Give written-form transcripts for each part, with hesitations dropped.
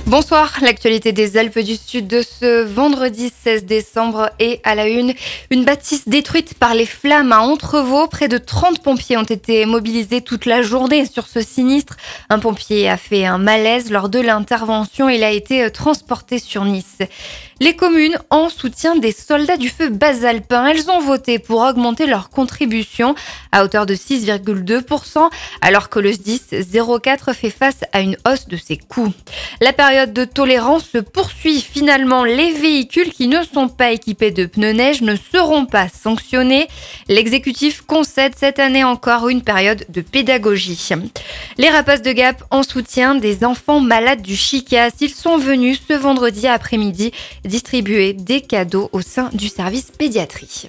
Bonsoir, l'actualité des Alpes du Sud de ce vendredi 16 décembre est à la une. Une bâtisse détruite par les flammes à Entrevaux. Près de 30 pompiers ont été mobilisés toute la journée sur ce sinistre. Un pompier a fait un malaise lors de l'intervention. Il a été transporté sur Nice. Les communes en soutien des soldats du feu basalpin. Elles ont voté pour augmenter leur contribution à hauteur de 6,2%, alors que le SDIS 04 fait face à une hausse de ses coûts. La période de tolérance se poursuit. Finalement, les véhicules qui ne sont pas équipés de pneus neige ne seront pas sanctionnés. L'exécutif concède cette année encore une période de pédagogie. Les rapaces de Gap en soutien des enfants malades du Chicas. Ils sont venus ce vendredi après-midi distribuer des cadeaux au sein du service pédiatrie.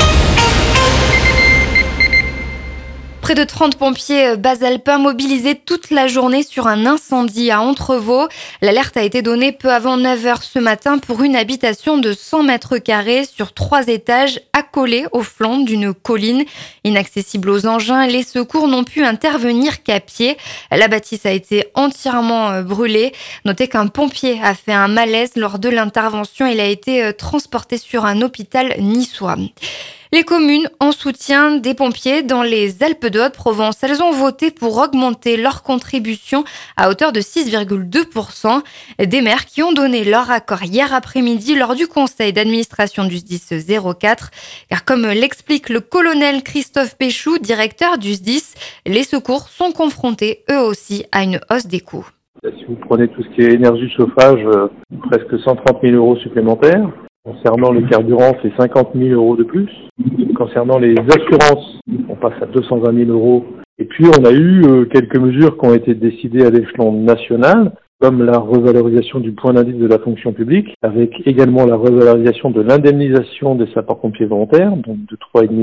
Près de 30 pompiers basalpins mobilisés toute la journée sur un incendie à Entrevaux. L'alerte a été donnée peu avant 9h ce matin pour une habitation de 100 mètres carrés sur 3 étages accolée au flanc d'une colline. Inaccessible aux engins, les secours n'ont pu intervenir qu'à pied. La bâtisse a été entièrement brûlée. Notez qu'un pompier a fait un malaise lors de l'intervention. Il a été transporté sur un hôpital niçois. Les communes en soutien des pompiers dans les Alpes-de-Haute-Provence, elles ont voté pour augmenter leur contribution à hauteur de 6,2%. Des maires qui ont donné leur accord hier après-midi lors du conseil d'administration du SDIS 04. Car comme l'explique le colonel Christophe Péchou, directeur du SDIS, les secours sont confrontés eux aussi à une hausse des coûts. Si vous prenez tout ce qui est énergie chauffage, presque 130 000 euros supplémentaires. Concernant le carburant, c'est 50 000 euros de plus. Concernant les assurances, on passe à 220 000 euros. Et puis, on a eu quelques mesures qui ont été décidées à l'échelon national, comme la revalorisation du point d'indice de la fonction publique, avec également la revalorisation de l'indemnisation des sapeurs-pompiers volontaires, donc de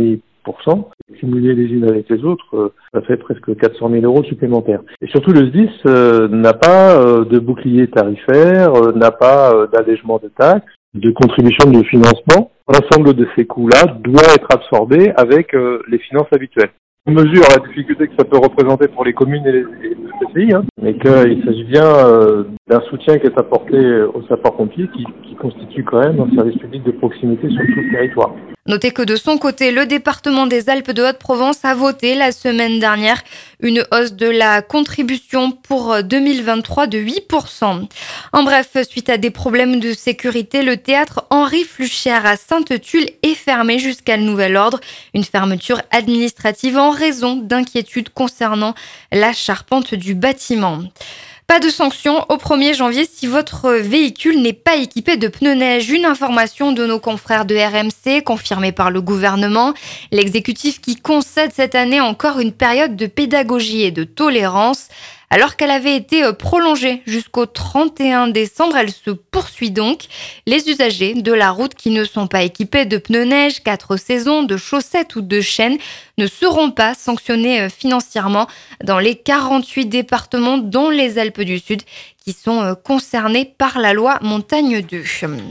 3,5%. Cumuler les unes avec les autres, ça fait presque 400 000 euros supplémentaires. Et surtout, le SDIS n'a pas de bouclier tarifaire, n'a pas d'allègement de taxes, de contribution de financement. L'ensemble de ces coûts-là doit être absorbé avec les finances habituelles. On mesure la difficulté que ça peut représenter pour les communes et les pays, mais qu'il s'agit bien d'un soutien qui est apporté aux sapeurs-pompiers qui constitue quand même un service public de proximité sur tout le territoire. Notez que de son côté, le département des Alpes-de-Haute-Provence a voté la semaine dernière une hausse de la contribution pour 2023 de 8%. En bref, suite à des problèmes de sécurité, le théâtre Henri Fluchère à Sainte-Tulle est fermé jusqu'à nouvel ordre. Une fermeture administrative en raison d'inquiétudes concernant la charpente du bâtiment. Pas de sanction au 1er janvier si votre véhicule n'est pas équipé de pneus neige. Une information de nos confrères de RMC confirmée par le gouvernement. L'exécutif qui concède cette année encore une période de pédagogie et de tolérance. Alors qu'elle avait été prolongée jusqu'au 31 décembre, elle se poursuit donc. Les usagers de la route qui ne sont pas équipés de pneus neige, 4 saisons, de chaussettes ou de chaînes ne seront pas sanctionnés financièrement dans les 48 départements dont les Alpes du Sud qui sont concernés par la loi Montagne 2.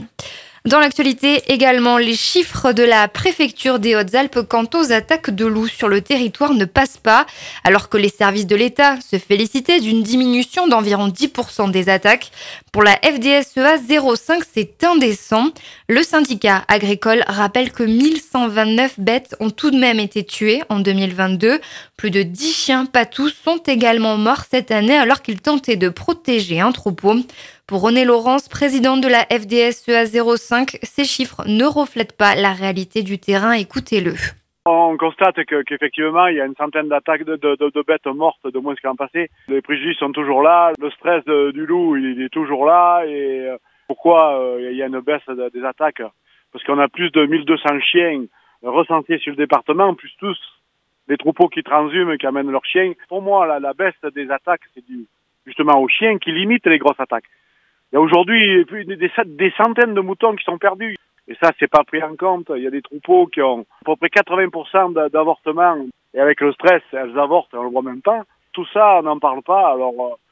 Dans l'actualité également, les chiffres de la préfecture des Hautes-Alpes quant aux attaques de loups sur le territoire ne passent pas, alors que les services de l'État se félicitaient d'une diminution d'environ 10% des attaques. Pour la FDSEA 05, c'est indécent. Le syndicat agricole rappelle que 1129 bêtes ont tout de même été tuées en 2022. Plus de 10 chiens patous sont également morts cette année alors qu'ils tentaient de protéger un troupeau. Pour René Laurence, président de la FDSEA 05, ces chiffres ne reflètent pas la réalité du terrain. Écoutez-le. On constate qu'effectivement, il y a une centaine d'attaques de bêtes mortes de moins qu'en passé. Les préjudices sont toujours là. Le stress du loup, il est toujours là. Et pourquoi il y a une baisse des attaques? Parce qu'on a plus de 1200 chiens recensés sur le département, plus tous les troupeaux qui transhument, qui amènent leurs chiens. Pour moi, la baisse des attaques, c'est dû justement aux chiens qui limitent les grosses attaques. Il y a aujourd'hui des centaines de moutons qui sont perdus. Et ça, c'est pas pris en compte. Il y a des troupeaux qui ont à peu près 80% d'avortements. Et avec le stress, elles avortent, on le voit même pas. Tout ça, on n'en parle pas. Alors,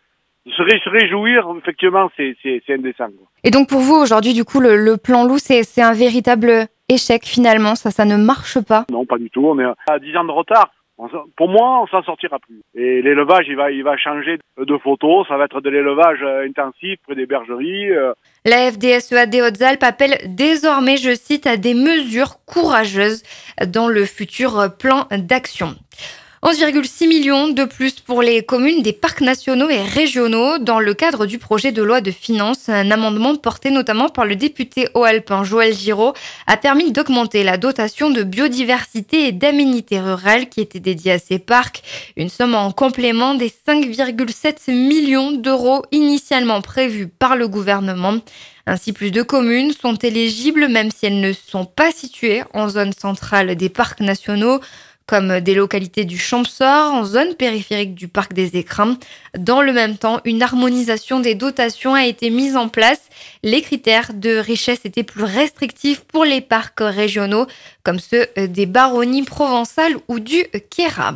se réjouir, effectivement, c'est indécent. Et donc pour vous, aujourd'hui, du coup, le plan loup, c'est un véritable échec finalement. Ça ne marche pas? Non, pas du tout. On est à 10 ans de retard. Pour moi, on s'en sortira plus. Et l'élevage, il va changer de photo. Ça va être de l'élevage intensif près des bergeries. La FDSEA des Hautes-Alpes appelle désormais, je cite, à des mesures courageuses dans le futur plan d'action. 11,6 millions de plus pour les communes des parcs nationaux et régionaux dans le cadre du projet de loi de finances. Un amendement porté notamment par le député haut-alpin Joël Giraud a permis d'augmenter la dotation de biodiversité et d'aménité rurale qui était dédiée à ces parcs. Une somme en complément des 5,7 millions d'euros initialement prévus par le gouvernement. Ainsi, plus de communes sont éligibles même si elles ne sont pas situées en zone centrale des parcs nationaux, comme des localités du Champsaur, en zone périphérique du parc des Écrins. Dans le même temps, une harmonisation des dotations a été mise en place. Les critères de richesse étaient plus restrictifs pour les parcs régionaux, comme ceux des baronnies provençales ou du Queyras.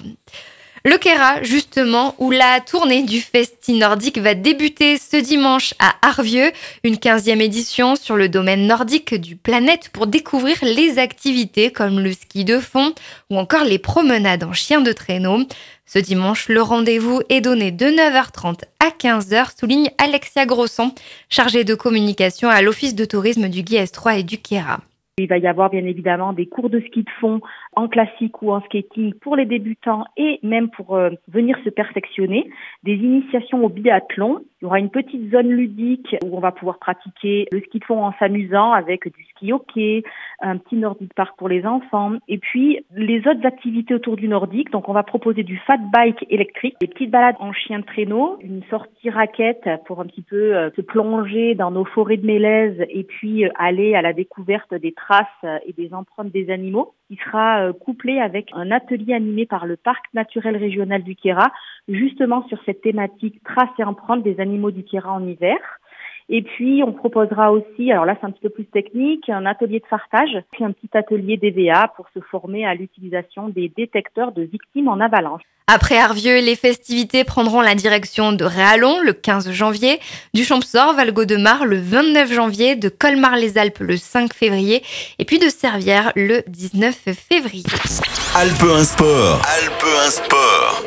Le Queyras, justement, où la tournée du Festi nordique va débuter ce dimanche à Arvieux, une 15e édition sur le domaine nordique du Planète pour découvrir les activités comme le ski de fond ou encore les promenades en chien de traîneau. Ce dimanche, le rendez-vous est donné de 9h30 à 15h, souligne Alexia Grosson, chargée de communication à l'Office de tourisme du Guiers 3 et du Queyras. Il va y avoir bien évidemment des cours de ski de fond en classique ou en skating pour les débutants et même pour venir se perfectionner. Des initiations au biathlon. Il y aura une petite zone ludique où on va pouvoir pratiquer le ski de fond en s'amusant avec du ski hockey, un petit Nordic Park pour les enfants et puis les autres activités autour du nordique. Donc on va proposer du fat bike électrique, des petites balades en chien de traîneau, une sortie raquette pour un petit peu se plonger dans nos forêts de mélèzes et puis aller à la découverte des traces et des empreintes des animaux. Il sera couplé avec un atelier animé par le Parc naturel régional du Queyras, justement sur cette thématique traces et empreintes des animaux du Queyras en hiver. Et puis, on proposera aussi, alors là, c'est un petit peu plus technique, un atelier de fartage, puis un petit atelier DVA pour se former à l'utilisation des détecteurs de victimes en avalanche. Après Arvieux, les festivités prendront la direction de Réalon le 15 janvier, du Champsaur, Valgaudemar le 29 janvier, de Colmar-les-Alpes le 5 février et puis de Servières le 19 février. Alpe 1 Sport. Alpe 1 Sport.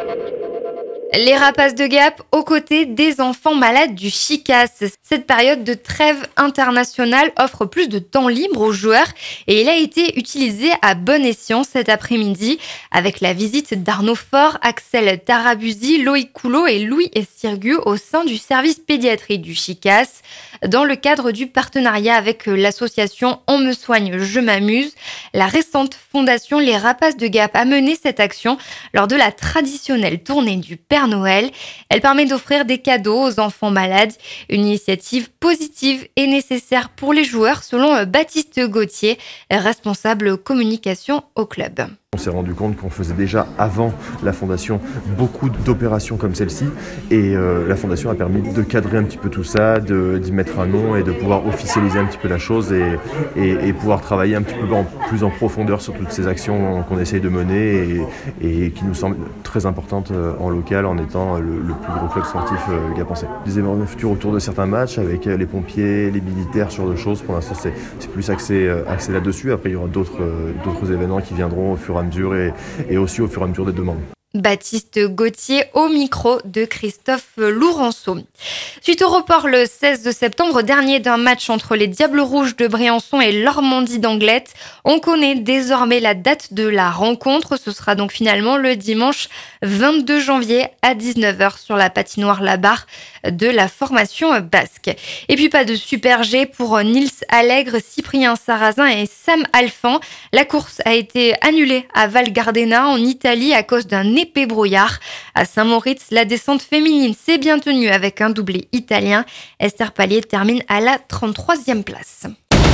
Les rapaces de Gap aux côtés des enfants malades du Chicas. Cette période de trêve internationale offre plus de temps libre aux joueurs et il a été utilisé à bon escient cet après-midi avec la visite d'Arnaud Faure, Axel Tarabusi, Loïc Coulot et Louis Estirgu au sein du service pédiatrie du Chicas. Dans le cadre du partenariat avec l'association On me soigne, je m'amuse, la récente fondation Les Rapaces de Gap a mené cette action lors de la traditionnelle tournée du Père Noël. Elle permet d'offrir des cadeaux aux enfants malades, une initiative positive et nécessaire pour les joueurs selon Baptiste Gauthier, responsable communication au club. On s'est rendu compte qu'on faisait déjà avant la fondation beaucoup d'opérations comme celle-ci et la fondation a permis de cadrer un petit peu tout ça, d'y mettre un nom et de pouvoir officialiser un petit peu la chose et pouvoir travailler un petit peu plus en profondeur sur toutes ces actions qu'on essaye de mener et qui nous semblent très importantes en local en étant le plus gros club sportif gapençais. Des événements futurs autour de certains matchs avec les pompiers, les militaires, ce genre de choses. Pour l'instant c'est plus axé là-dessus. Après il y aura d'autres événements qui viendront au fur et à mesure et aussi au fur et à mesure des demandes. Baptiste Gauthier au micro de Christophe Lourenço. Suite au report le 16 septembre dernier d'un match entre les Diables Rouges de Briançon et l'Ormandie d'Anglet, on connaît désormais la date de la rencontre. Ce sera donc finalement le dimanche 22 janvier à 19h sur la patinoire Labarre de la formation basque. Et puis pas de Super G pour Nils Allègre, Cyprien Sarrazin et Sam Alphand. La course a été annulée à Val Gardena en Italie à cause d'un épais brouillard. À Saint-Moritz, la descente féminine s'est bien tenue avec un doublé italien. Esther Pallier termine à la 33e place.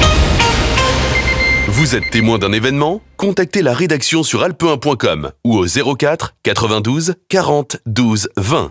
Vous êtes témoin d'un événement ? Contactez la rédaction sur alpe1.com ou au 04 92 40 12 20.